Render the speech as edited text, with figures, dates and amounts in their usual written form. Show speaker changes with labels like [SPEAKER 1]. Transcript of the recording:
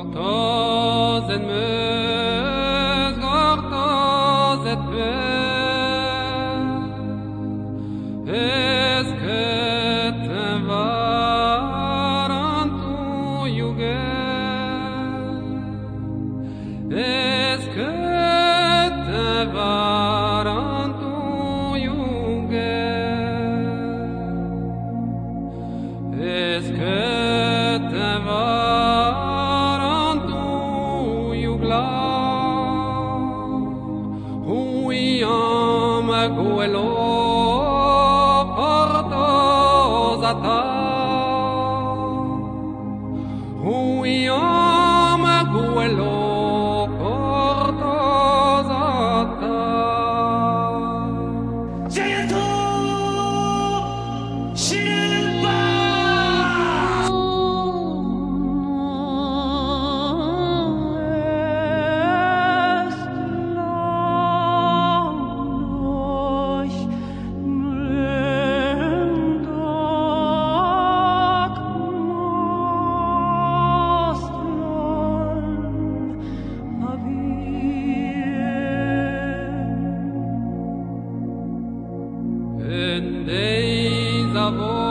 [SPEAKER 1] Gortoz et meus, gortoz et peur. Est-ce que te varan tu yuger? Est-ce que te varan tu yuger? Est-ce que te varan tu yugla? Huyam guelo portozata. Huyam guelo portozata.
[SPEAKER 2] Jayato Shilpa
[SPEAKER 1] In days of old